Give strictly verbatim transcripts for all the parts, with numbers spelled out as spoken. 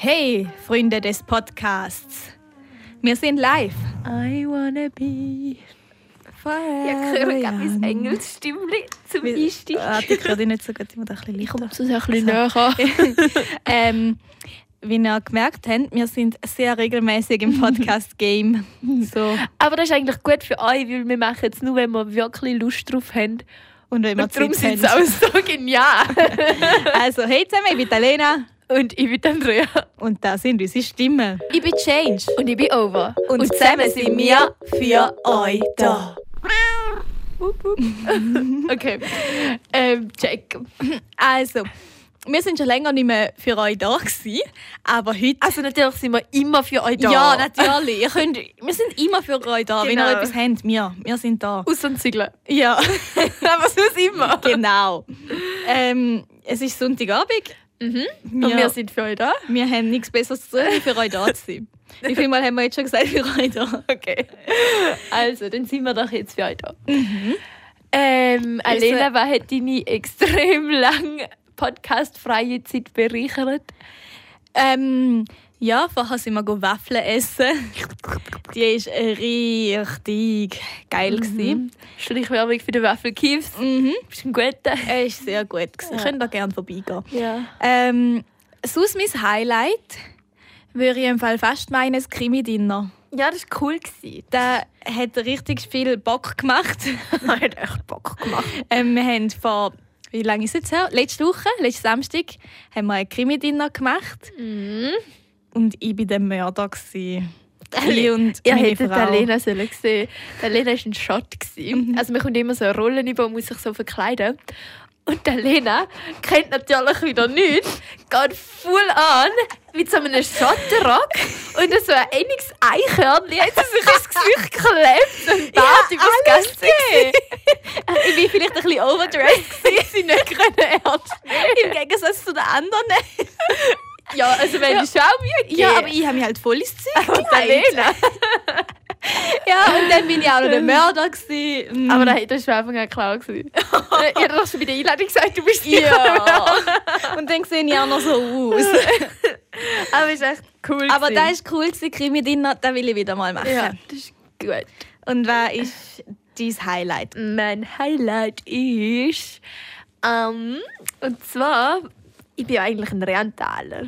Hey, Freunde des Podcasts. Wir sind live. I wanna be forever. Ja, ich höre mein Engelsstimmchen zum Einstieg. Ah, ich höre dich nicht so gut, ich muss ein bisschen Ich komme lichter. zu ein bisschen näher. ähm, wie ihr gemerkt habt, wir sind sehr regelmäßig im Podcast-Game. So. Aber das ist eigentlich gut für euch, weil wir machen es nur, wenn wir wirklich Lust drauf haben. Und wenn wir Und darum Zeit sind haben. es auch so genial. Also, hey zusammen, ich bin Lena. Und ich bin Andrea. Und da sind unsere Stimmen. Ich bin Change. Und ich bin Over. Und, zusammen sind wir für euch da. Okay. Ähm, check. Also, wir sind schon länger nicht mehr für euch da gewesen, aber heute... Also natürlich sind wir immer für euch da. Ja, natürlich. Ihr könnt, wir sind immer für euch da, wenn Genau. ihr etwas habt. Wir, wir sind da. Aus und Zügeln. Ja, Aber sonst immer. genau. Ähm, es ist Sonntagabend. Mhm. Wir, Und wir sind für euch da. wir haben nichts Besseres zu tun, als für euch da zu sein. Wie viel Mal haben wir jetzt schon gesagt, für euch da? Okay. Also, dann sind wir doch jetzt für euch da. Mhm. Ähm, Alena, was hat deine extrem lange podcastfreie Zeit bereichert? Ähm, ja, vorher sind wir go Waffeln essen. Die war richtig geil. Mhm. Schleichwerbung für den Waffelkiefs. Mhm. Bist du ein guter? Er war sehr gut. Gewesen. Ja. Könnt ihr gerne vorbeigehen. Ja. Ähm, sonst mein Highlight würde ich im Fall fast meinen, das Krimi-Dinner. Ja, das war cool. Der hat richtig viel Bock gemacht. Das hat echt Bock gemacht. ähm, wir haben vor, wie lange ist es jetzt her? Letzte Woche, letzten Samstag, haben wir ein Krimi-Dinner gemacht. Mhm. Und ich war der Mörder. Ich und Ihr meine hättet Frau. Alena sollen sehen. Alena war ein Shot. Mhm. Also man kommt immer so Rollen über und muss sich so verkleiden. Und Alena kennt natürlich wieder nichts, geht voll an mit so einem Schotterrock und so ein einiges Eichhörnchen hat sie sich ins Gesicht geklebt und Bart Ja, über das alles Ganze gesehen. Ich war vielleicht ein bisschen overdressed, Sie nicht können ernst im Gegensatz zu den anderen. Ja, also wenn Ja. ich auch Mühe gegeben. Ja, aber ich habe mich halt voll ins Zeug und Alena. Ja, und dann bin ich auch noch der Mörder. gewesen. Aber das das war von Anfang an klar. gewesen. Ich habe doch schon bei der Einladung gesagt, du bist sicher. Ja. Und dann sehe ich auch noch so aus. Aber es ist echt cool. Aber gewesen. das war cool, Krimi-Dinner, das will ich wieder mal machen. Ja, das ist gut. Und was ist dein Highlight? Mein Highlight ist. Ähm, und zwar, ich bin ja eigentlich ein Rheintaler.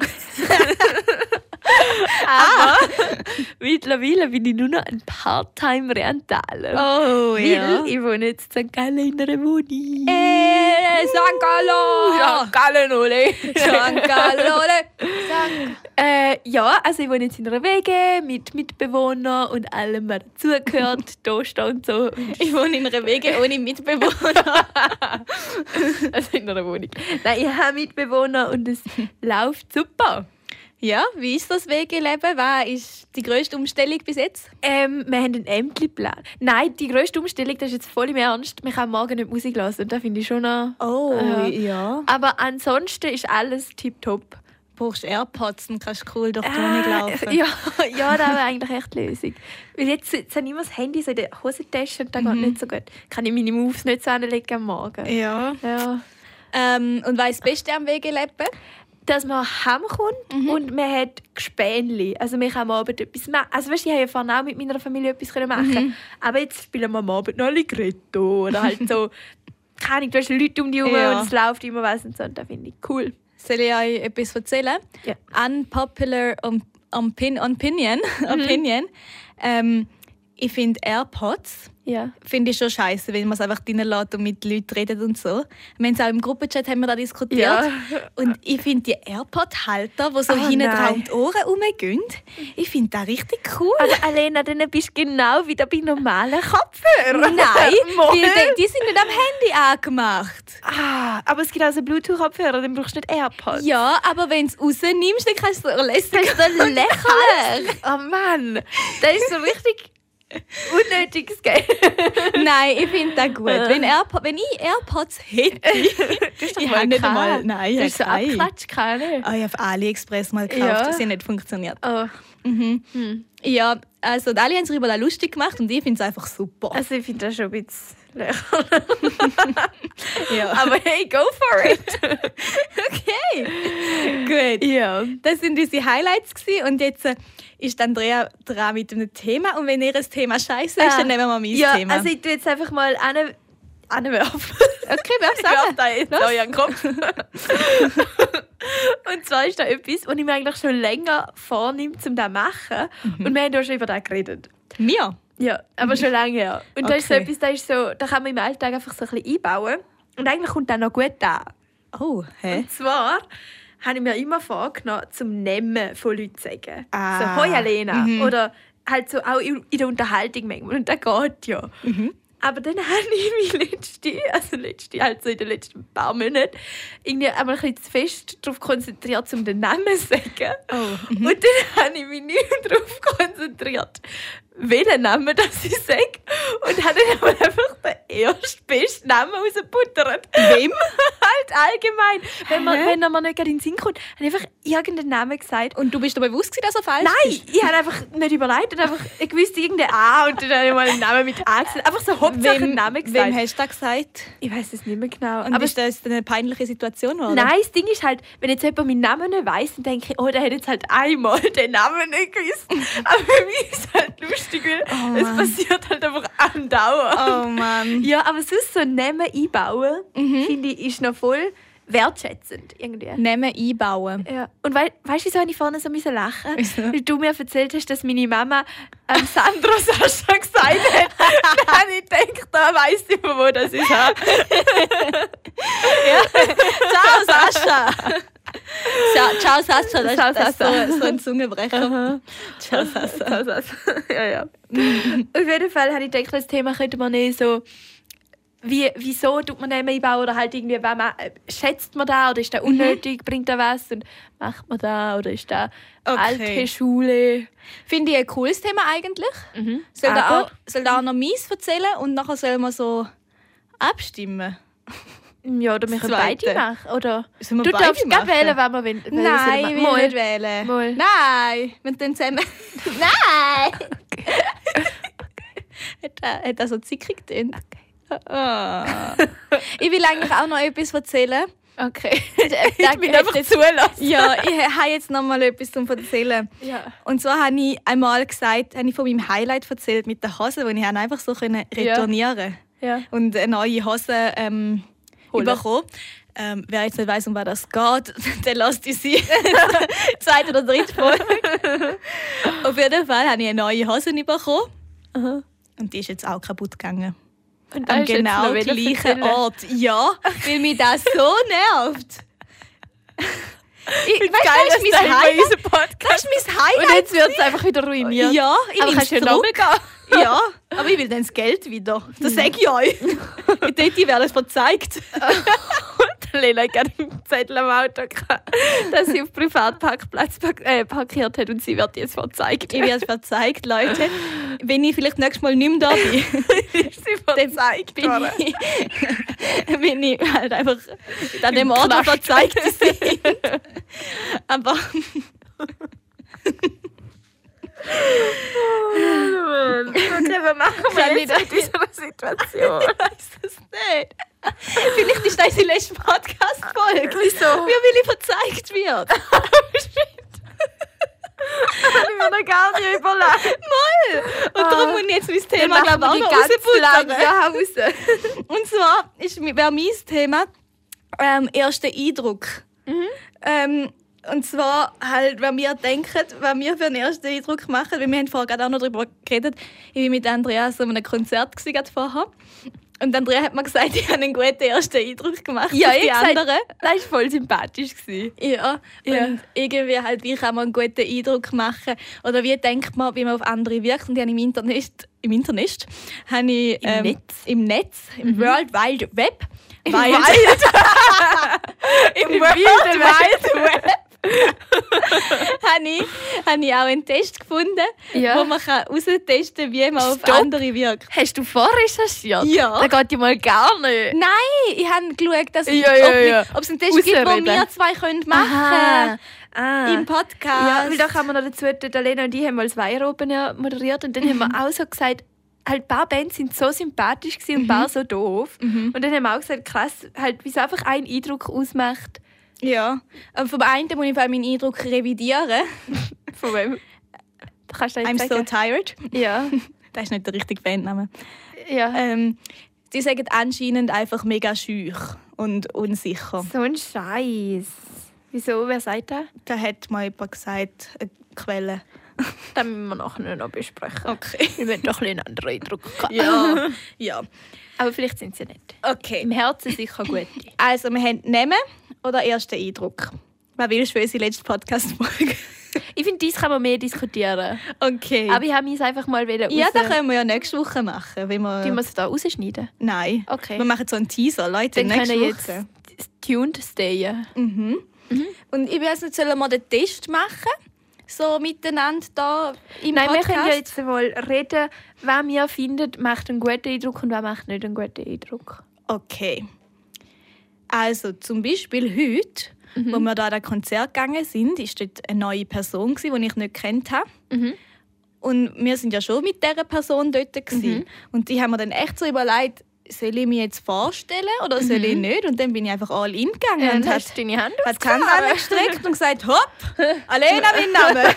Aber mittlerweile bin ich nur noch ein Part-Time-Rheintaler. Oh, Weil ich wohne jetzt in Sankt Gallen in einer Wohnung. Äh, Sankt Gallen! Sankt Gallen, ole! Sankt Gallen, ole! Äh, ja, also ich wohne jetzt in einer W G mit Mitbewohnern und allem, was dazugehört. Toaster und so. Ich wohne in einer W G ohne Mitbewohner. Also in einer Wohnung. Nein, ich habe Mitbewohner und es läuft super. Ja, wie ist das W G-Leben? Was ist die grösste Umstellung bis jetzt? Ähm, wir haben einen Ämterplan. Nein, die grösste Umstellung, das ist jetzt voll im Ernst. Wir können morgen nicht Musik hören und das finde ich schon noch... Oh, Ja. ja. Aber ansonsten ist alles tipptopp. Brauchst AirPods und kannst cool durch die Wohnung laufen. Ja, ja, das wäre eigentlich echt die Lösung. Weil jetzt, jetzt habe ich immer das Handy so in der Hosentasche und das geht nicht so gut. Kann ich meine Moves nicht so anlegen am Morgen. Ja. Ja. Ähm, und was ist das Beste am W G-Leben? Dass man heimkommt Mhm. und man hat Gespänli. Also wir können am Abend etwas machen. Also weißt, ich habe ja vorhin auch mit meiner Familie etwas machen Mhm. aber jetzt spielen wir am Abend noch Allegretto oder halt so, keine Ahnung, du hast Leute um dich herum Ja. und es läuft immer was und so und das finde ich cool. Soll ich euch etwas erzählen? Ja. Unpopular um, Opin Opinion. Opinion. Ähm, ich finde AirPods Ja. finde ich schon scheiße, wenn man es einfach drinnen lässt und mit Leuten redet und so. Wir haben es auch im Gruppenchat haben wir da diskutiert. Ja. Und ich finde die AirPod-Halter, die so Oh, hinten nein. dran die Ohren rumgehen, ich finde das richtig cool. Aber Alena, dann bist du genau wieder bei normalen Kopfhörern. Nein, Mal. weil die, die sind nicht am Handy angemacht. Ah, aber es gibt also Bluetooth-Kopfhörer, dann brauchst du nicht AirPods. Ja, aber wenn du es rausnimmst, dann kannst du es lässig. Das ist so lächerlich. Oh Mann, das ist so richtig unnötiges Geld. Nein, ich finde das gut. Wenn, Airpo- wenn ich AirPods hätte, Du ich habe nicht einmal, nein, Du ich hast so habe keine. abgeklatscht, keine. Ah, ich habe auf AliExpress mal gekauft, Ja. das hat nicht funktioniert. Oh. Mhm. Hm. Ja, also die alle haben sich über das lustig gemacht und ich finde es einfach super. Also ich finde das schon ein bisschen Ja. Aber hey, go for it! Okay, gut. Ja. Das sind unsere Highlights gewesen. Und jetzt äh, ist Andrea dran mit einem Thema. Und wenn ihr ein Thema scheiße ist, Ah. dann nehmen wir mein Ja, Thema. also ich tue jetzt einfach mal eine anwerfen. Okay, werf's Ich werfe an. da jetzt auch in den Kopf. Und zwar ist da etwas, was ich mir eigentlich schon länger vornehme, um das zu machen. Mhm. Und wir haben ja schon über das geredet. Mir? Ja, aber schon lange her. Und da ist so Okay. etwas, da ist so, da kann man im Alltag einfach so ein bisschen einbauen. Und eigentlich kommt das noch gut an. Oh, hä? Und zwar habe ich mir immer vorgenommen, zum Nehmen von Leuten zu sagen. Ah. So, hoi Alena. Mhm. Oder halt so auch in in der Unterhaltung manchmal. Und das geht ja. Mhm. Aber dann habe ich mich letzte, also letzte, halt so in den letzten paar Monaten, irgendwie einmal ein bisschen zu fest darauf konzentriert, um den Namen zu sagen. Oh. Und dann habe ich mich nicht darauf konzentriert, welchen Namen das ich sage. Und habe dann aber einfach den ersten besten Namen rausgebuttert. Wem? Halt allgemein. Wenn, man, Hä? wenn man nicht gerade in den Sinn kommt, habe ich einfach irgendeinen Namen gesagt. Und du bist dir bewusst gewesen, dass er falsch Nein, ist? ich habe einfach nicht überlegt. Einfach, ich wusste irgendeinen A und dann habe ich mal einen Namen mit A gesagt. Einfach so Hauptsache einen Namen gesagt. Wem hast du das gesagt? Ich weiß es nicht mehr genau. Und aber ist das eine peinliche Situation, oder? nein, das Ding ist halt, wenn jetzt jemand meinen Namen nicht weiss, dann denke ich, oh, der hat jetzt halt einmal den Namen nicht gewusst. Aber für mich ist es halt lustig, weil Oh, es Mann. passiert halt einfach andauernd. Oh Mann. Ja, aber sonst so einen Namen einbauen, Mhm. finde ich, ist noch voll wertschätzend irgendwie. Nehmen einbauen. Ja. Und wei weißt du, wieso habe ich vorne so müssen lachen? Wieso? Weil du mir erzählt hast, dass meine Mama ähm, Sandro Sascha gesagt hat. Dann habe ich gedacht, da weiss ich, von wo das ist. Ciao, Sascha! Ciao, ciao Sascha, das, Ciao, das ist Sascha. so, so ein Zungenbrecher. Ciao, Sascha. ja, ja. Auf jeden Fall habe ich gedacht, das Thema könnte man nicht so. Wie, wieso tut man Namen einbauen? Oder halt irgendwie, wenn man, äh, schätzt man da oder ist der unnötig, bringt er was? Und macht man da oder ist da Okay. alte Schule? Finde ich ein cooles Thema eigentlich. Mhm. Soll da Aber- auch, soll da auch noch meins erzählen und nachher soll man so abstimmen? Ja, oder wir können Zweite. beide machen. Oder? Sollen wir Du beide darfst gerade machen? wählen, wenn wir wollen. Nein, ich will Mal. nicht wählen. Mal. Nein, wir tun zusammen. Nein! hat, er, hat er so zickig getönt? Ah. Ich will eigentlich auch noch etwas erzählen. Okay. Ich bin einfach zulassen. Ja, ich habe jetzt noch mal etwas zum Erzählen. Ja. Und zwar habe ich einmal gesagt, habe ich von meinem Highlight erzählt mit der Hose, die ich habe einfach so können retournieren Ja. und eine neue Hose ähm, Holen. bekommen. Ähm, wer jetzt nicht weiss, um was das geht, dann lasst ihr sie. Zweite oder dritte Folge. Auf jeden Fall habe ich eine neue Hose bekommen. Aha. Und die ist jetzt auch kaputt gegangen. Und Am hast du jetzt genau noch wieder gleichen erzählen? Ort. Ja, weil mich das so nervt. Ich, weißt, Geil, das ist dass mein das bei Highlight. unserem Podcast. Das ist mein Highlight. Und jetzt wird es einfach wieder ruiniert. Ja, ich aber nehme kannst du es ja zurück. gehen. Ja, aber ich will dann das Geld wieder. Das sage ich euch. Ich denke, die werden es verzeigt. Und Lena hat gerade einen Zettel am Auto gehabt, dass sie auf Privatparkplatz park äh, parkiert hat und sie wird jetzt verzeigt. Ich werde es verzeigt, Leute. Wenn ich vielleicht nächstes Mal nicht mehr da bin, ist sie verzeigt bin worden. ich, bin ich halt einfach an dem Ort, wo Knast. verzeigt sind. Aber Okay, was machen wir Kann jetzt ich in dieser Situation? ich weiß es nicht. Vielleicht ist das unsere letzte Podcast-Folge. Wieso? Wie will ich verzeigt wird. Habe ich mir noch gar nicht überlegt. Mal! Und darum muss ich jetzt mein Dann Thema, machen glaube ich, wir auch die noch ganz rausbuttern. lange raus. Und zwar ist, wäre mein Thema ähm, erster Eindruck. Mhm. Ähm, und zwar halt, wenn wir denken, wenn wir für einen ersten Eindruck machen, weil wir haben vorher gerade auch noch darüber geredet, ich war mit Andreas an einem Konzert gewesen, gerade vorher. Und Andrea hat mir gesagt, ich habe einen guten ersten Eindruck gemacht Ja, auf ich die gesagt, anderen. das war voll sympathisch. Ja, Ja. und irgendwie halt, wie kann man einen guten Eindruck machen? Oder wie denkt man, wie man auf andere wirkt? Und ich habe im Internet, im Internet, habe ich, Im ähm, Netz? im Netz, im World Wide Web, Im Wild- Wald. im Im World wilden Wide Web, habe ich, habe ich auch einen Test gefunden, Ja. wo man heraustesten kann, wie man auf Stopp. andere wirkt. Hast du vorrecherchiert? Ja. Das geht ja mal gar nicht. Nein, ich habe geschaut, dass, Ja, ja, ja. ob, ob es einen Test gibt, den Ausreden. wir zwei können machen Aha. Ah. können im Podcast. Ja, weil da kann man noch dazu, die Lena und ich haben mal das Weiher Open ja moderiert und dann haben wir auch so gesagt, halt ein paar Bands sind so sympathisch gewesen und ein paar so doof. Mhm. Und dann haben wir auch gesagt, krass, halt, wie es einfach einen Eindruck ausmacht. Ja, aber vom einen muss ich meinen Eindruck revidieren. Von wem? Kannst du das I'm jetzt so sagen? tired. Ja. Das ist nicht der richtige Bandname. Ja. Ähm, die sagen anscheinend einfach mega schüch und unsicher. So ein Scheiß. Wieso? Wer sagt das? Da hat mal jemand gesagt, eine Quelle. Das müssen wir nachher noch besprechen. Okay. Wir werden doch ein einen anderen Eindruck haben. Ja, ja. Aber vielleicht sind sie nicht. Okay. Im Herzen sicher gut. Also, wir haben Namen oder ersten Eindruck. Was willst du für unsere letzte Podcast-Folge? Ich finde, dies kann man mehr diskutieren. Okay. Aber ich habe mich einfach mal raus... ja, das können wir ja nächste Woche machen. Wenn wir... Die wir es da rausschneiden? Nein. Okay. Wir machen so einen Teaser, Leute, Dann nächste können Woche. jetzt tuned stayen. Mhm. Mhm. Und ich weiß nicht, sollen wir den Test machen? So miteinander da im Nein, Podcast? wir können ja jetzt mal reden, wer wir findet, macht einen guten Eindruck und wer macht nicht einen guten Eindruck. Okay. Also zum Beispiel heute, Mhm. wo wir da an das Konzert gegangen sind, war dort eine neue Person, die ich nicht kennt habe. Mhm. Und wir sind ja schon mit dieser Person dort. Mhm. Und die haben mir dann echt so überlegt, soll ich mich jetzt vorstellen oder soll Mhm. ich nicht? Und dann bin ich einfach all in gegangen Ja, und und hat, hast du deine Hand hat die Hand angestreckt und gesagt, hopp, Alena, mein Name.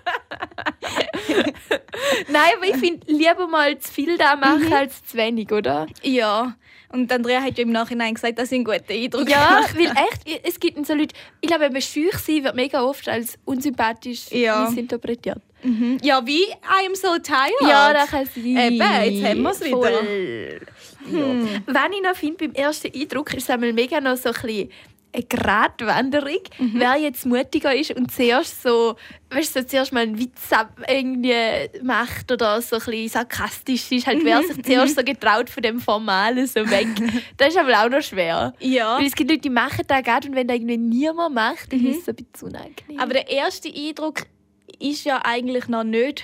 Nein, aber ich finde, lieber mal zu viel da machen als zu wenig, oder? Ja. Und Andrea hat ja im Nachhinein gesagt, dass ich einen guten Eindruck Ja, gemacht weil habe. echt, es gibt so Leute, ich glaube, eben schüch sein wird mega oft als unsympathisch Ja. missinterpretiert. Mhm. Ja, wie I am so tired. Ja, das kann sein. Eben, jetzt haben wir es wieder. Voll. Ja. Was ich noch finde beim ersten Eindruck, ist es einmal mega noch so ein bisschen eine Gratwanderung, Mhm. wer jetzt mutiger ist und zuerst so, weißt du, so zuerst mal einen Witz ab- irgendwie macht oder so ein bisschen sarkastisch ist, halt wer sich zuerst so getraut von dem Formalen so weg. Das ist aber auch noch schwer. Ja. Weil es gibt Leute, die machen das gerade und wenn das irgendwie niemand macht, dann ist es ein bisschen unangenehm. Aber der erste Eindruck ist ja eigentlich noch nicht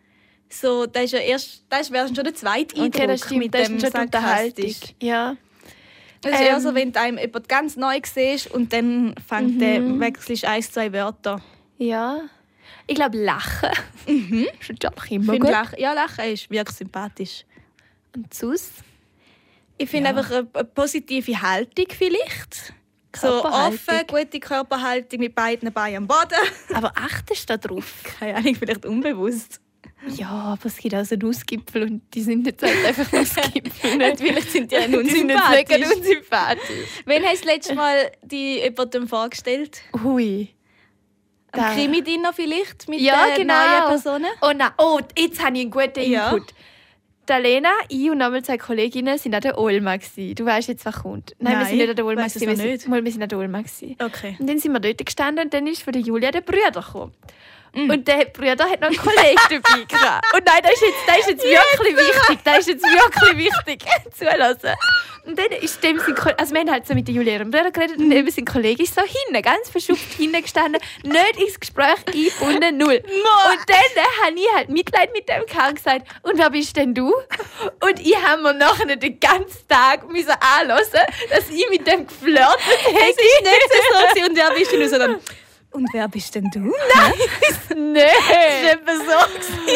so, das ist ja erst, das wäre schon der zweite Eindruck okay, das stimmt, mit das dem ist schon die Unterhaltung. sarkastisch. Ja. Es ist eher Ähm. so, wenn du einem jemand ganz neu siehst und dann fängt Mhm. der, wechselst ein, zwei Wörter. Ja. Ich glaube, Lachen Mhm. ist natürlich Ich immer finde gut. Lachen, ja, Lachen ist wirklich sympathisch. Und sus? Ich finde Ja. einfach eine, eine positive Haltung vielleicht. So Körperhaltung. offen, gute Körperhaltung mit beiden Beinen am Boden. Aber achtest du da drauf? Keine Ahnung, vielleicht unbewusst. Ja, aber es gibt auch so Nussgipfel und die sind jetzt halt einfach Nussgipfel. Und vielleicht sind die ja Die sind jetzt unsympathisch. mega unsympathisch. Wann hast du das letzte Mal die jemandem vorgestellt? Hui. Am Da- Krimi-Dinner vielleicht mit Ja, den genau. neuen Personen? Oh nein, oh, jetzt habe ich einen guten Ja. Input. Die Lena, ich und nochmal zwei Kolleginnen sind an der Olma gewesen. Du weißt jetzt, was kommt. Nein, wir Nein, sind nicht an der Olma weiss es gewesen. noch Wir nicht. sind, mal, wir sind an der Olma gewesen. Okay. Und dann sind wir dort gestanden und dann ist von der Julia der Bruder gekommen. Mm. Und der Bruder hat noch einen Kollegen dabei gehabt. Und nein, das ist jetzt, das ist jetzt wirklich wichtig. Das ist jetzt wirklich wichtig. Zulassen. Und dann ist dem sein Kollege, also wir haben halt so mit der Julia ihrem Bruder geredet und eben sein Kollege ist so hinten, ganz verschupft hinten gestanden, nicht ins Gespräch eingebunden, null. Und dann äh, habe ich halt Mitleid mit dem gehabt und gesagt, und wer bist denn du? Und ich habe mir nachher den ganzen Tag müssen anhören, dass ich mit dem geflirtet habe. Es ist nicht so, so und wer bist du? Und so dann, und wer bist denn du? Nein. Nein. Das war so.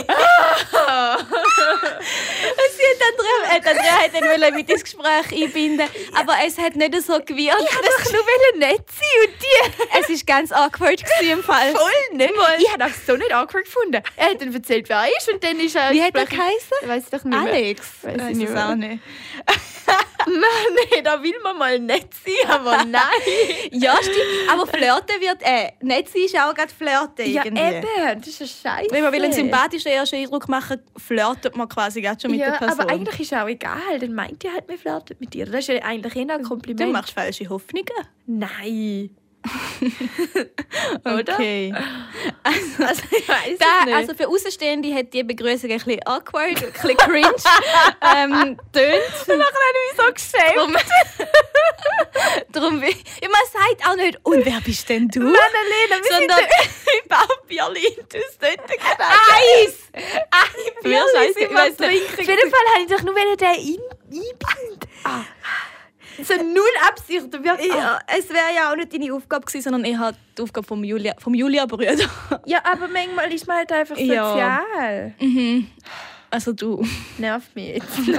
Sie hat Andrea, äh, Andrea hat dann wollte mit ins Gespräch einbinden, aber es hat nicht so gewirkt. Ich wollte doch nur nett sein und die... Es war ganz awkward gewesen im Fall. Voll nicht. Ich habe das so nicht awkward gefunden. Er hat dann erzählt, wer er ist und dann ist er... Wie hat er geheißen? Weiß ich doch nicht mehr. Alex. Weiss ich Weiss nicht es mehr. auch nicht. Nein, nee, da will man mal nett sein, aber nein. Ja, stimmt. Aber flirten wird, äh, nicht sein ist auch gerade flirten Ja, irgendwie. eben. Das ist ein Scheiß. Wenn man will einen sympathischen ersten Eindruck machen, flirtet man quasi gerade schon mit ja, der Person. aber eigentlich ist es auch egal. Dann meint ihr halt, man flirtet mit dir. Das ist ja eigentlich eher ein Du Kompliment. machst falsche Hoffnungen. Nein. Oder? Okay. Also, ich weiss Da, es nicht. also für Außenstehende hat die Begrüßung ein bisschen awkward, ein bisschen cringe ähm, tönt. Nachher habe ich mich so geschämt. Darum, darum will ja, man sagt auch nicht, und wer bist denn du? Annalena, wir Sondern sind im Baubierli. Du hast dort gesagt. Eis! Eis! Mir scheisse, ich weiss nicht. Auf jeden Fall habe ich doch nur wollen, den ein- einbinden. Ah. So null Absicht. Wirklich. Ja, es wäre ja auch nicht deine Aufgabe gewesen, sondern eher die Aufgabe vom Julia, vom Julia Brüder. Ja, aber manchmal ist man halt einfach Ja. sozial. Mhm. Also du. Nervt mich jetzt. Du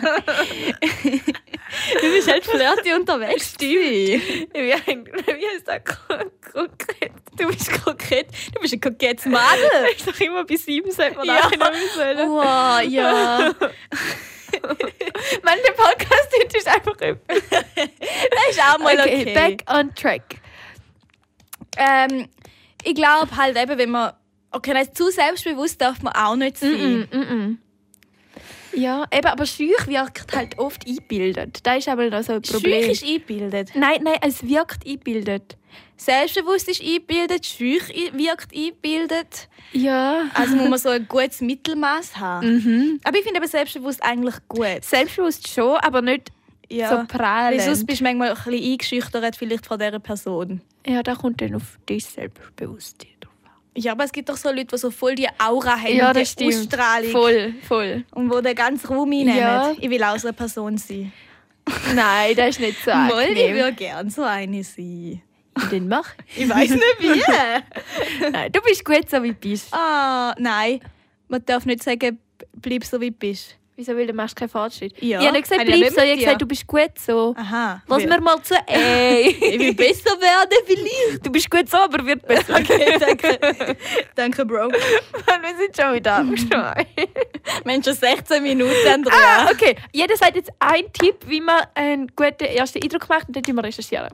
bist halt flirty unterwegs. Stimmt. Wie, wie heißt das konkret? Du bist kokett. Du bist ein kokettes Mädel. Das ist doch immer bei sieben, sollte man Ja. auch noch sollen. Wow, ja. Mann, der Podcast heute ist einfach etwas. Das ist auch mal okay. Okay, back on track. Ähm, ich glaube halt eben, wenn man... Okay, nein, zu selbstbewusst darf man auch nicht sein. Mm, mm, mm. Ja, eben, aber Schüch wirkt halt oft eingebildet. Das ist aber noch so ein Problem. Schüch ist eingebildet. Nein, nein, es wirkt eingebildet. Selbstbewusst ist eingebildet, Schüch wirkt eingebildet. Ja. Also muss man so ein gutes Mittelmaß haben. Mhm. Aber ich finde aber selbstbewusst eigentlich gut. Selbstbewusst schon, aber nicht Ja. so prallend. Weil sonst bist du manchmal ein bisschen eingeschüchtert vielleicht von dieser Person. Ja, da kommt dann auf dich Selbstbewusstsein drauf an. Ja, aber es gibt doch so Leute, die so voll die Aura haben, Ja, und die das stimmt. Ausstrahlung. Voll, voll. Und wo den ganzen Raum einnehmen. Ja. Ich will auch so eine Person sein. Nein, das ist nicht so Mal, ich angenehm. würde gerne so eine sein. Und dann mach. Ich weiß nicht wie. Nein, du bist gut, so wie du bist. Ah, nein. Man darf nicht sagen, bleib so wie du bist. Wieso, weil du machst keinen Fortschritt? Ja. Ich habe nicht gesagt, Habe ich bleib nicht so. Ich mit habe dir. gesagt, du bist gut so. Aha. Lass Ja. mir mal zu. Ey. Ich will besser werden, vielleicht. Du bist gut so, aber wird besser. Okay, danke. Danke, Bro. Mann, wir sind schon wieder am Schneiden. Wir haben schon sechzehn Minuten, Andrea. Ah, okay. Jeder sagt jetzt einen Tipp, wie man einen guten ersten Eindruck macht, und dann tun wir recherchieren.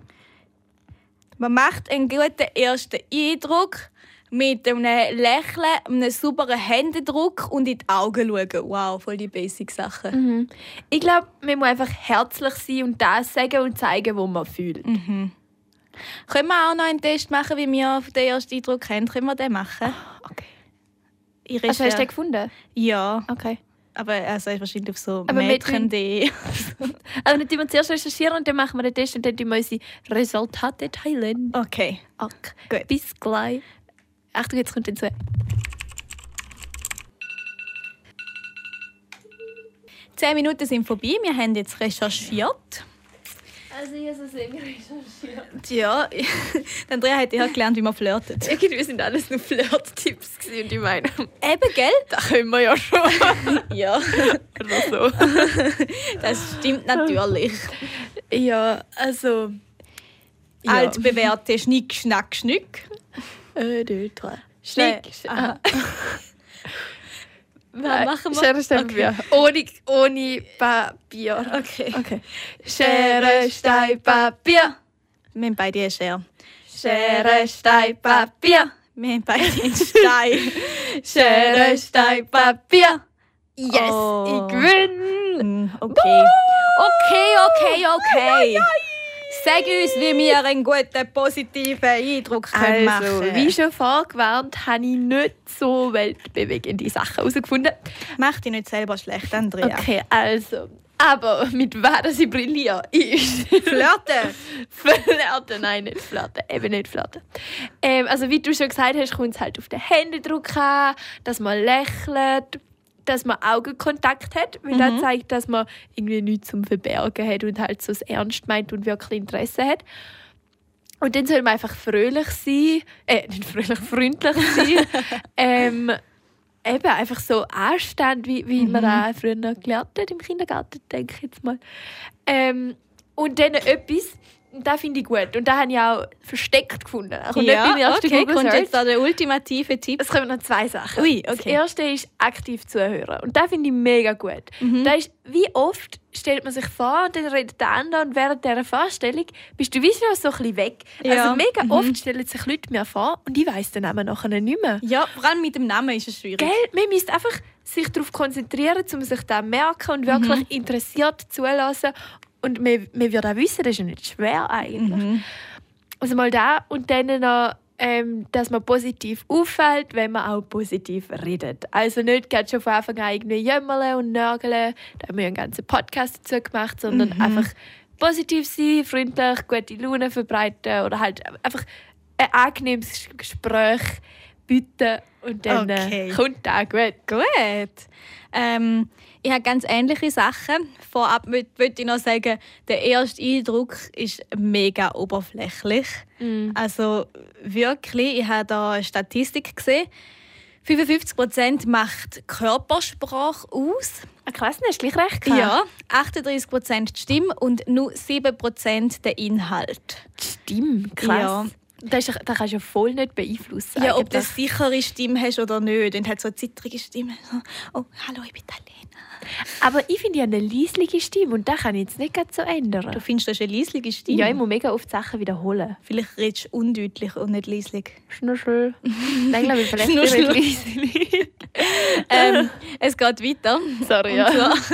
Man macht einen guten ersten Eindruck mit einem Lächeln, einem sauberen Händedruck und in die Augen schauen. Wow, voll die Basic-Sachen. Mhm. Ich glaube, man muss einfach herzlich sein und das sagen und zeigen, was man fühlt. Mhm. Können wir auch noch einen Test machen, wie wir den ersten Eindruck haben? Können wir den machen? Okay. Ich Also hast du den recherchiere- gefunden? Ja, Okay. aber also ist wahrscheinlich auf so Aber mit- Mädchen punkt de. Also dann tun wir zuerst recherchieren und dann machen wir den Test und dann tun wir unsere Resultate teilen. Okay, Okay. gut. Bis gleich. Achtung, jetzt kommt hinzu. Zehn Minuten sind vorbei, wir haben jetzt recherchiert. Also ich habe so semi-recherchiert. Ja, der Andrea hat ja gelernt, wie man flirtet. Irgendwie sind alles nur Flirt-Tipps gewesen und ich meine, Eben, gell? das können wir ja schon. Ja, Oder so. das stimmt natürlich. Ja, also... Ja. Altbewährte Schnick, Schnack, Schnick. Äh, deux, trois. Schnick. Aha. Was machen wir? Schere, Stein, Papier. Ohne, ohne Papier. Okay. Okay. Schere, Stein, Papier. Wir haben beide eine Schere. Schere, Stein, Papier. Wir haben beide einen Stein. Schere, Stein, Papier. Yes, Oh. ich gewinne. Mm, Okay. Okay, okay, okay. Sag uns, wie wir einen guten, positiven Eindruck können Also, machen wie schon vorgewarnt, habe ich nicht so weltbewegende Sachen herausgefunden. Mach dich nicht selber schlecht, Andrea. Okay, also. Aber mit was ich brilliere, ist Flirten. Flirten. Nein, nicht flirten. Eben nicht flirten. Ähm, also wie du schon gesagt hast, kommt es halt auf den Händedruck an, dass man lächelt, dass man Augenkontakt hat, weil das zeigt, dass man irgendwie nichts zum Verbergen hat und halt so es ernst meint und wirklich Interesse hat. Und dann soll man einfach fröhlich sein, äh, nicht fröhlich, freundlich sein. ähm, eben einfach so Anstand, wie, wie man das früher noch gelernt hat im Kindergarten, denke ich jetzt mal. Ähm, und dann etwas, das finde ich gut. Und das habe ich auch versteckt gefunden. Kommt nicht beim ersten okay, Google kommt Search. jetzt da der ultimative Tipp. Es kommen noch zwei Sachen. Ui, Das okay. erste ist aktiv zuhören. Und das finde ich mega gut. Mhm. Das ist, wie oft stellt man sich vor und dann redet der andere und während dieser Vorstellung bist du wie schon so ein bisschen weg. Ja. Also mega Mhm. oft stellen sich Leute mir vor und ich weiss den Namen nachher nicht mehr. Ja, vor allem mit dem Namen ist es schwierig. Gell? Man müsste einfach sich darauf konzentrieren, um sich das zu merken und wirklich Mhm. interessiert zulassen. Und man, man wird auch wissen, das ist ja nicht schwer eigentlich. Mhm. Also mal da und dann noch, ähm, dass man positiv auffällt, wenn man auch positiv redet. Also nicht gerade schon von Anfang an irgendwie jämmerle und nörgeln, da haben wir einen ganzen Podcast dazu gemacht, sondern Mhm. einfach positiv sein, freundlich, gute Laune verbreiten oder halt einfach ein angenehmes Gespräch bieten und dann Okay. äh, kommt das gut. Gut. Ähm, ich habe ganz ähnliche Sachen. Vorab möchte ich noch sagen, der erste Eindruck ist mega oberflächlich. Mm. Also wirklich, ich habe da eine Statistik gesehen. fünfundfünfzig Prozent macht Körpersprache aus. Ah, krass, hast du gleich recht gehabt. Ja, achtunddreißig Prozent die Stimme und nur sieben Prozent der Inhalt. Die Stimme, krass. Ja. Das, ist, das kannst du ja voll nicht beeinflussen. Ja, ob du eine eigentlich. sichere Stimme hast oder nicht. Und halt so eine zittrige Stimme. Oh, hallo, ich bin Lena. Aber ich finde ja eine leisliche Stimme und das kann ich jetzt nicht gerade so ändern. Du findest, das ist eine leislige Stimme? Ja, ich muss mega oft Sachen wiederholen. Vielleicht redest du undeutlich und nicht leislich. Schnuschel. Nein, glaube ich, vielleicht Schnuschel. nicht leislich. ähm, es geht weiter. Sorry, Und ja. zwar,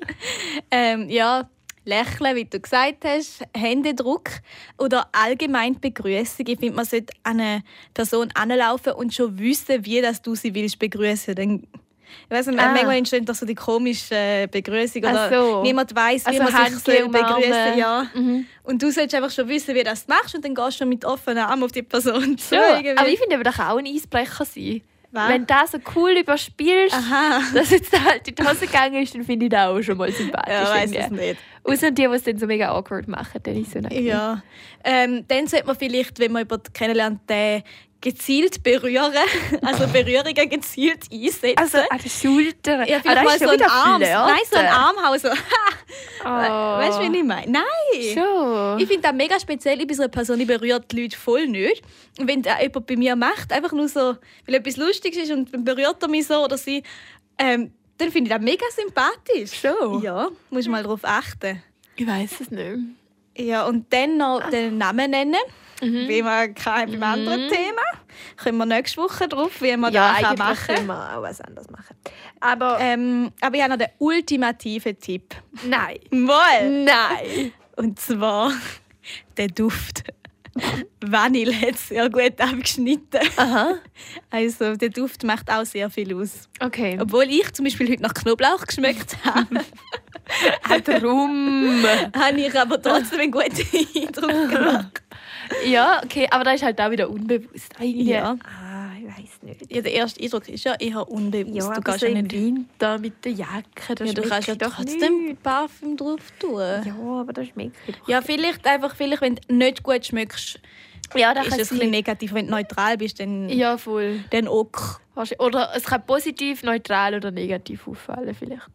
ähm, ja, Lächeln, wie du gesagt hast, Händedruck oder allgemein Begrüßung. Ich finde, man sollte an eine Person anlaufen und schon wissen, wie dass du sie willst begrüßen. Dann, ich weiss nicht, Ah. manchmal entsteht doch so die komische äh, Begrüßung oder Ach so. niemand weiss, wie Also man sich Hand soll umarmen. begrüßen. Ja. Mhm. Und du solltest einfach schon wissen, wie du das machst und dann gehst du schon mit offenen Armen auf die Person zu. Ja, irgendwie. aber ich finde, das kann auch ein Eisbrecher sein. Was? Wenn du das so cool überspielst, Aha. dass jetzt halt in die Hose gegangen ist, dann finde ich das auch schon mal sympathisch. Ja, weiss es irgendwie. nicht. Außer die, die es dann so mega awkward machen, dann ist so nicht. Ja. Ähm, dann sollte man vielleicht, wenn man jemanden kennenlernt, den gezielt berühren. Also Berührungen gezielt einsetzen. Also an der Schulter. ja, Ah, vielleicht das mal ist so schon ein wieder Arm. Flirten. Nein, so ein Armhaus. So. Oh. Weißt du, wie ich meine? Nein! Schon. Ich finde das mega speziell. Ich bin so eine Person, die berührt die Leute voll nicht. Und wenn das jemand bei mir macht, einfach nur so, weil etwas Lustiges ist und dann berührt er mich so oder sie, ähm, dann finde ich das mega sympathisch. Schon? Ja, muss mal darauf achten. Ich weiß es nicht. Ja, und dann noch den Namen nennen. Mhm. Wie man kann beim anderen Thema. Kommen wir nächste Woche drauf, wie man Ja, das kann eigentlich machen können wir auch was anderes machen. Aber ähm, Aber ich habe noch den ultimativen Tipp. nein. Mal! Nein. Und zwar der Duft. Vanille hat sehr gut abgeschnitten. Aha. Also der Duft macht auch sehr viel aus. Okay. Obwohl ich zum Beispiel heute nach Knoblauch geschmeckt habe, Ah, drum. habe ich aber trotzdem einen guten Eindruck gemacht. Ja, okay, aber das ist halt auch wieder unbewusst. Irgendwie. Ja. Ah, ich weiß nicht. Ja, der erste Eindruck ist ja eher unbewusst. Ja, du aber kannst so ja im nicht. Winter mit der Jacke, das Ja, du kannst ja schmeckt doch trotzdem nicht. Parfüm drauf tun. Ja, aber das schmeckt doch. Ja, vielleicht einfach, vielleicht, wenn du nicht gut schmeckst, Ja, das ist kann es ein bisschen negativ. Wenn du neutral bist, dann, Ja, voll. dann auch. Oder es kann positiv, neutral oder negativ auffallen vielleicht.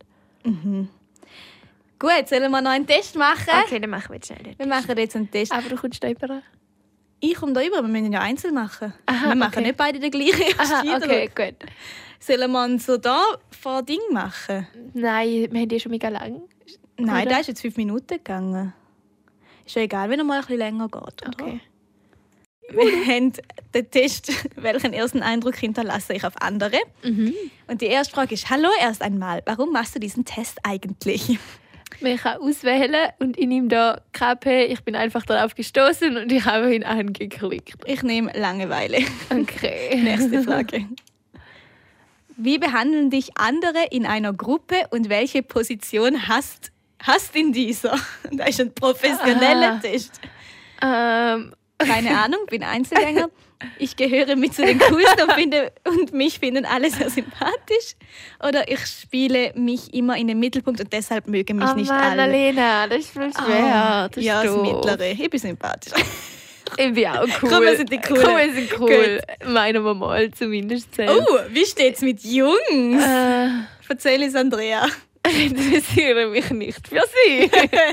Gut, sollen wir noch einen Test machen? Okay, dann machen wir jetzt schnell den Wir machen jetzt einen Test. Aber du kommst da über. Ich komme da über, wir müssen ihn ja einzeln machen. Aha, wir machen okay. nicht beide den gleichen Aha, Eindruck. okay, gut. Sollen wir ihn so da vor Ding machen? Nein, wir haben die schon mega lang. Nein, Oder? da ist jetzt fünf Minuten gegangen. Ist ja egal, wenn er mal ein bisschen länger geht. Oder? Okay. Wir haben den Test, welchen ersten Eindruck hinterlasse ich auf andere. Mhm. Und die erste Frage ist, hallo erst einmal, warum machst du diesen Test eigentlich? Man kann auswählen und ich nehme da K P. Ich bin einfach darauf gestoßen und ich habe ihn angeklickt. Ich nehme Langeweile. Okay. Nächste Frage. Wie behandeln dich andere in einer Gruppe und welche Position hast, hast in dieser? Das ist ein professioneller Aha. Test. Ähm, Keine Ahnung, bin Einzelgänger. Ich gehöre mit zu den Coolsten und, finde, und mich finden alle sehr sympathisch. Oder ich spiele mich immer in den Mittelpunkt und deshalb mögen mich oh nicht Mann, alle. Alena, das ist voll schwer. Das ist Ja, das doof. Mittlere. Ich bin sympathisch. Ich bin auch cool. Komm, wir sind die Coolen. Komm, wir sind cool. Meinen wir mal zumindest. Oh, wie steht's mit Jungs? Äh, Erzähl es Andrea. ich interessiere mich nicht für sie.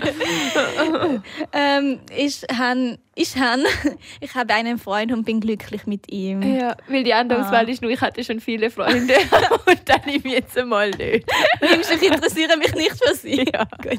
ähm, ich, han, ich, han, ich habe einen Freund und bin glücklich mit ihm. Ja, weil die andere Ah. Auswahl ist nur, ich hatte schon viele Freunde und dann nehme ich jetzt einmal nicht. Nimmst du, ich interessiere mich nicht für sie. Ja. Gut.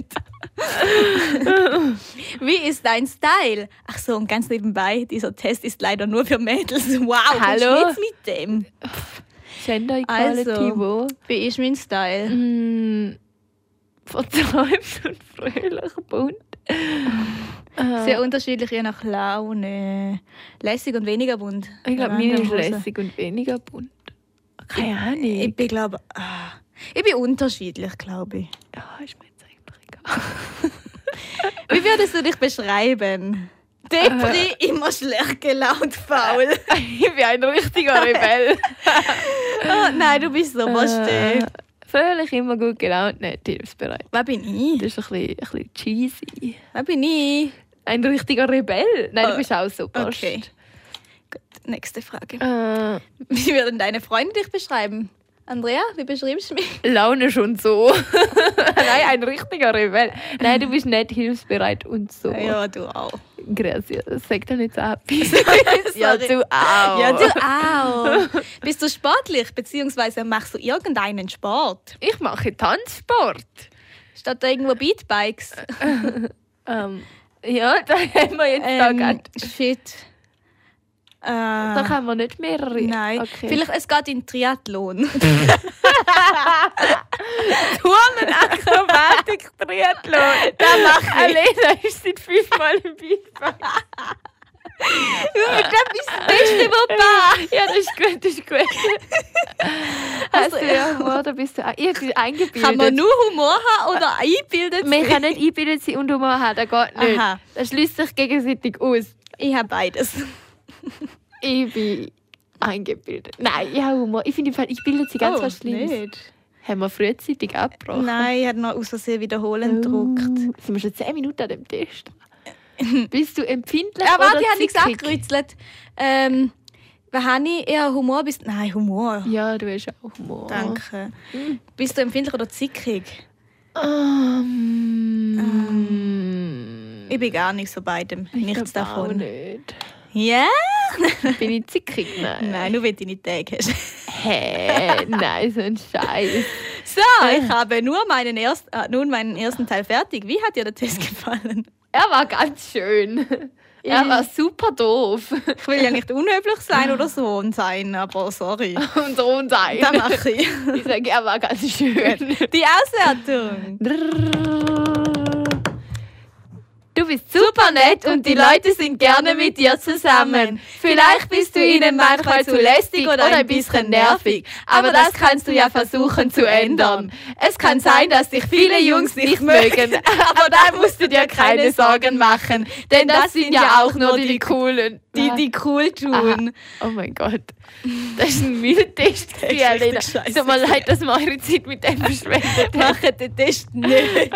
Wie ist dein Style? Ach so, und ganz nebenbei, dieser Test ist leider nur für Mädels. Wow, Hallo? was ist mit dem? Gender Equality, Also. wo? Wie ist mein Style? Mm, verträumt und fröhlich bunt. Äh, Sehr unterschiedlich, je nach Laune. Lässig und weniger bunt. ich glaube, Ja, meine ist in der Hose. lässig und weniger bunt. Keine Ahnung. Ich bin, glaube ah, ich bin unterschiedlich, glaube ich. Ja, ist mir jetzt eigentlich egal. Wie würdest du dich beschreiben? Depri, immer schlecht gelaunt, faul. Ich bin ein richtiger Rebell. Oh, nein, du bist so, was Äh, steht? Fröhlich, immer gut gelaunt, nicht hilfsbereit. Wer bin ich? Das ist ein bisschen, ein bisschen cheesy. Wer bin ich? Ein richtiger Rebell? Nein, Oh, du bist auch so fast. okay. Gut. Nächste Frage. Äh, Wie würden deine Freunde dich beschreiben? Andrea, wie beschreibst du mich? Laune schon so. Nein, ein richtiger Rebell. Nein, du bist nicht hilfsbereit und so. Ja, du auch. Gracias. Sag doch nicht so happy. Ja, du auch. Ja, du auch. Bist du sportlich, beziehungsweise machst du irgendeinen Sport? Ich mache Tanzsport. Statt da irgendwo Beatbikes? ähm, ja, da haben wir jetzt da Ähm, gerade. shit. Äh, Da haben wir nicht mehrere. Nein, Okay. vielleicht es geht in Triathlon. Turnen, Akrobatik, Triathlon. Da mach ich. Alena ist seit fünfmal im Beatbike. Da bist du das Beste, wobei. Ja, das ist gut, das ist gut. Also, ja, Humor, da bist du auch irgendwie eingebildet. Kann man nur Humor haben oder einbilden? Man kann nicht eingebildet sein und Humor haben, das geht nicht. Aha. Das schließt sich gegenseitig aus. Ich habe beides. Ich bin eingebildet. Nein, ich habe Humor. Ich finde, im Fall, ich bilde sie ganz Oh, was Schlimmes. nicht. Haben wir frühzeitig abgebrochen? Nein, ich habe noch aus Versehen wiederholend gedruckt. Uh, sind wir schon zehn Minuten an dem Test? Bist du empfindlich Ja, warte, oder ich habe nichts zickig? angekreuzelt. Ähm, was habe ich? Eher Humor? Bist... Nein, Humor. Ja, du hast auch Humor. Danke. Bist du empfindlich oder zickig? Um, Ich bin gar nicht so beidem. Nichts glaub auch davon. nicht. Ja? Bin ich zickig? Nein. Nein, nur wenn du nicht Tag hast. Hä? Nein, so ein Scheiß. So, ich habe nur meinen ersten, äh, nun meinen ersten Teil fertig. Wie hat dir der Test gefallen? Er war ganz schön. Er war super doof. Ich will ja nicht unhöflich sein oder so und sein, aber sorry. Und so und sein. Das mache ich. Ich sage, er war ganz schön. Die Auswertung. Du bist super nett und die Leute sind gerne mit dir zusammen. Vielleicht bist du ihnen manchmal zu lästig oder ein bisschen nervig, aber das kannst du ja versuchen zu ändern. Es kann sein, dass dich viele Jungs nicht mögen, aber da musst du dir keine Sorgen machen, denn das sind ja auch nur die Coolen. Die, die cool tun. Oh mein Gott. Das ist ein Mülltest, Alena. richtig scheisse. Tut mir leid, dass wir eure Zeit mit dem verschwendet haben. Machen den Test nicht.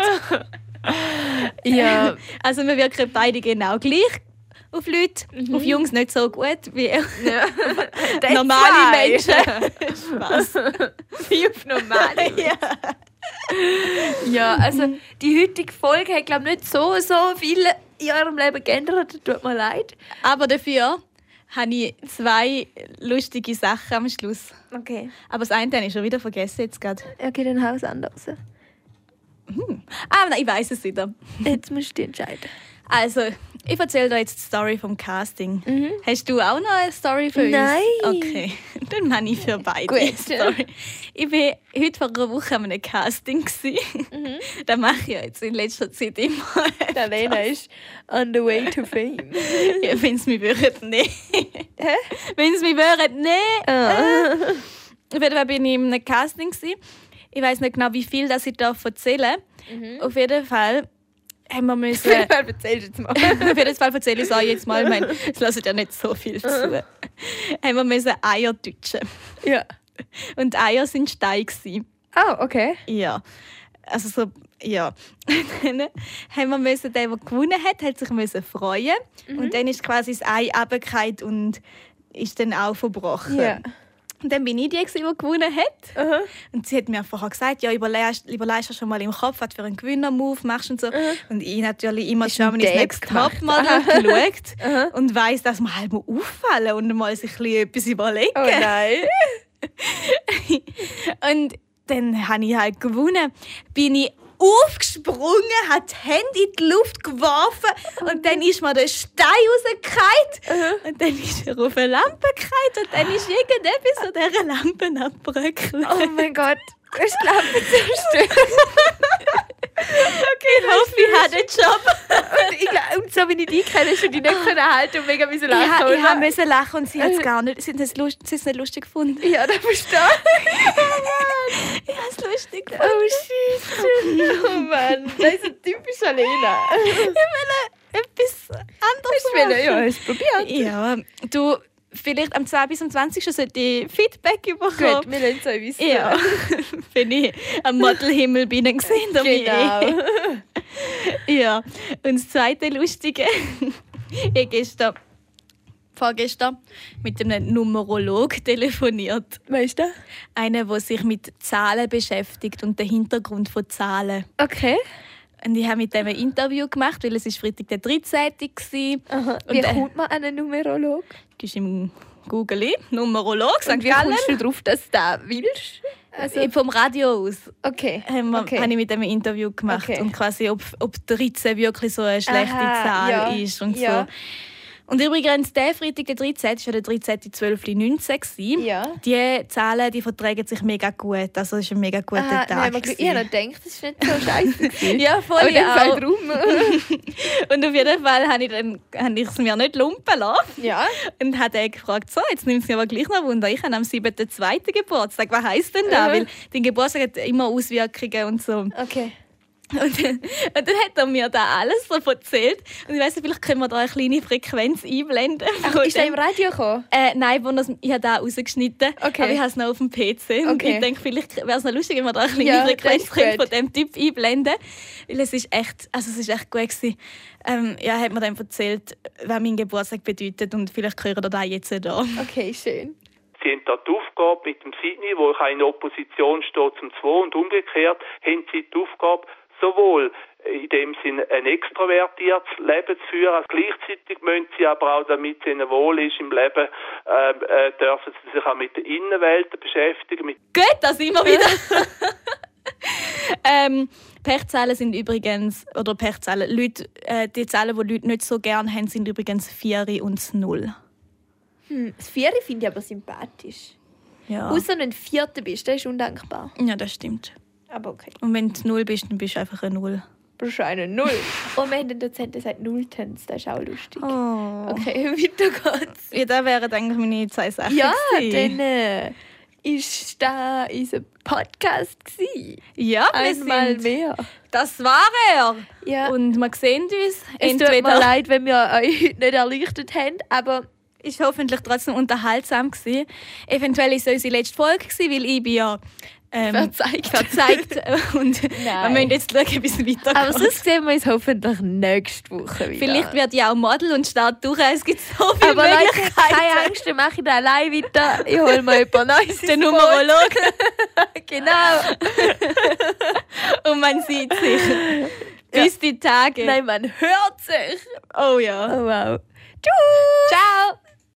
Ja. Also wir wirken beide genau gleich auf Leute, Mhm. auf Jungs nicht so gut wie Ja. normale Menschen. Spaß. Wie auf normale Ja. Ja, also die heutige Folge hat, glaube ich, nicht so, so viel in eurem Leben geändert. Tut mir leid. Aber dafür habe ich zwei lustige Sachen am Schluss. Okay. Aber das eine habe ich schon wieder vergessen jetzt gerade. Okay, dann Haus anders. Ah, nein, ich weiß es wieder. Jetzt musst du dich entscheiden. Also, ich erzähle dir jetzt die Story vom Casting. Mhm. Hast du auch noch eine Story für Nein. uns? Okay, dann mache ich für beide Gut. eine Story. Ich war heute vor einer Woche an einem Casting. Mhm. Das mache ich ja jetzt in letzter Zeit immer. Der Lena ist on the way to fame. Ja, wenn sie mich würden, nein. Wenn sie mich würden, nein. Ah. Auf jeden Fall bin ich in einem Casting. Ich weiß nicht genau, wie viel das ich darf erzählen darf. Mhm. Auf jeden Fall haben wir müssen... Erzähl jetzt mal. Auf jeden Fall erzähle ich es euch jetzt mal. Ich meine, es lassen ja nicht so viel zu. haben wir müssen Eier deutschen. Ja. Und die Eier waren Steine. gewesen. Oh, okay. Ja. Also so, ja. Dann haben wir müssen, der, der gewonnen hat, hat sich müssen freuen. Mhm. Und dann ist quasi das Ei runtergefallen und ist dann auch verbrochen. Ja. Und dann bin ich die, die gewonnen hat. Aha. Und sie hat mir vorher gesagt, ja, überlegst, überlegst du schon mal im Kopf, was für einen Gewinner-Move machst und so. Mhm. Und ich natürlich immer Ist ein Germany's Date Next gemacht. Topmodel Aha. geschaut Aha. und weiss, dass man halt mal auffallen und mal sich ein bisschen etwas überlegen. Oh nein. Und dann habe ich halt gewonnen. Bin ich aufgesprungen, hat die Hände in die Luft geworfen und dann ist mir der Stein rausgefallen und dann ist er auf eine Lampe gefallen und dann ist irgendetwas an dieser Lampe abgebröckelt. Oh mein Gott. Du hast die Lampe zerstört. Okay, ich hoffe, ich habe den Job. Und, ich glaub, und so wie ich dich kenne, hast du dich nicht können halten und mega müssen lachen, Ich, ha- ich oder? habe müssen lachen und sie hat es gar nicht, sie hat es lust, sie hat's nicht lustig gefunden. Ja, das verstehe ich. Ich habe es lustig gefunden. Oh, shit. Oh Mann, das ist ein typischer Lena. Ich will etwas anderes Ich will, machen. ja, hast du probiert. Ja, du, vielleicht am zweiten bis am zwanzigsten sollte ich Feedback bekommen. Gut, wir lassen es euch wissen. Ja, bin ich am Modelhimmel bin ich gesehen. da bin Genau. ich. Ja, und das zweite Lustige, ich gestern vorgestern mit einem Numerolog telefoniert. Weißt du? Einer, der sich mit Zahlen beschäftigt und den Hintergrund von Zahlen. Okay. Und ich habe mit dem ein Interview gemacht, weil es war Freitag der dreizehnte war. Aha. Wie Und, äh, kommt man an einen Numerolog? Du bist im Google Numerolog, Und Sankt wie Gallen. kommst du darauf, dass du das willst? Also, Ich- Vom Radio aus okay. haben wir, okay. habe ich mit dem ein Interview gemacht. Okay. Und quasi, ob, ob dreizehn wirklich so eine schlechte Aha, Zahl ja, ist und ja. so. Und übrigens, der Freitag, der dreizehnte, war ja der dreizehnte zwölfte neunzehn. Ja. Die Zahlen die vertragen sich mega gut. Also es war ein mega guter Aha, Tag. nein, ich habe noch gedacht, das ist nicht so scheiße. Ja, voll Aber in dem Fall auch. drum. Und auf jeden Fall habe ich, dann, habe ich es mir nicht lumpen lassen. Ja. Und hat er gefragt, so, jetzt nimmt es mich aber gleich noch Wunder. Ich habe am siebten zweiten Geburtstag. Was heisst denn das? Ja. Weil dein Geburtstag hat immer Auswirkungen und so. Okay. Und, und dann hat er mir da alles so erzählt. Und ich weiss nicht, vielleicht können wir da eine kleine Frequenz einblenden. Ach, ist der im Radio gekommen? Äh, nein, wo das, ich habe da rausgeschnitten, Okay. aber ich habe es noch auf dem P C. Und Okay. ich denke, vielleicht wäre es noch lustig, wenn wir da eine kleine Ja, Frequenz das ist können gut. von diesem Typ einblenden. Weil es ist echt, also es ist echt gut gewesen. Ähm, ja, hat mir dann erzählt, was mein Geburtstag bedeutet. Und vielleicht hören wir da jetzt da. Okay, schön. Sie haben da die Aufgabe mit dem Sydney, wo ich in Opposition stehe zum zwei und umgekehrt, haben Sie die Aufgabe, sowohl in dem Sinne ein extrovertiertes Leben zu führen, als gleichzeitig müssen Sie aber auch, damit es Ihnen wohl ist im Leben, äh, äh, dürfen Sie sich auch mit der Innenwelt beschäftigen. Mit Gut, das immer wieder. ähm, Pechzahlen sind übrigens, oder Pechzahlen, Leute, äh, die Zahlen, die Leute nicht so gerne haben, sind übrigens vier und das null. Hm, das Vieri finde ich aber sympathisch. Ja. Außer wenn du Vierte bist, das ist undankbar. ja, das stimmt. Aber okay. Und wenn du null bist, dann bist du einfach eine Null. Brauchst du eine Null. Und wir haben den Dozenten gesagt, Nulltens, das ist auch lustig. Oh. Okay, weiter geht's. Ja, das wären eigentlich meine zwei Sachen. Ja, gewesen. dann äh, ist da unser Podcast gsi. Ja, wir Einmal sind, mehr. das war er. Ja. Und wir sehen uns Es tut mir entweder. leid, wenn wir euch heute nicht erleuchtet haben, aber Ist hoffentlich trotzdem unterhaltsam gewesen. Eventuell ist es unsere letzte Folge gewesen, weil ich bin ja ähm, Verzeigt. verzeigt. Und Nein. wir müssen jetzt schauen, wie es weitergeht. Aber sonst sehen wir uns hoffentlich nächste Woche wieder. Vielleicht wird ich auch Model und starte durch. Es gibt so viele aber Leute, Möglichkeiten. keine Angst, dann mache ich das allein weiter. Ich hole mir jemand Neues. Der ins Numerolog. Boot. Genau. Und man sieht sich. Bis die Tage. Nein, man hört sich. Oh ja. Oh wow. Tschüss. Ciao.